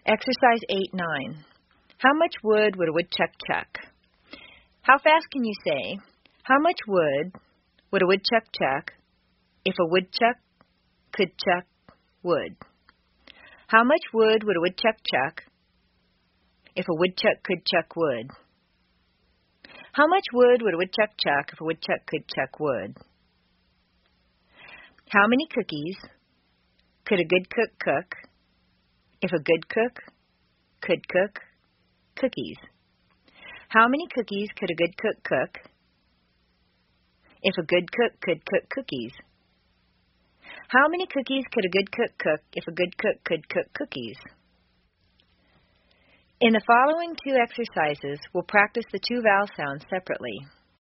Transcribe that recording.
Exercise 8-9. How much wood would a woodchuck chuck? How fast can you say, how much wood would a woodchuck chuck if a woodchuck could chuck wood? How much wood would a woodchuck chuck if a woodchuck could chuck wood? How much wood would a woodchuck chuck if a woodchuck could chuck wood? How many cookies could a good cook cook if a good cook could cook cookies? How many cookies could a good cook cook if a good cook could cook cookies? How many cookies could a good cook cook if a good cook could cook cookies? In the following two exercises, we'll practice the two vowel sounds separately.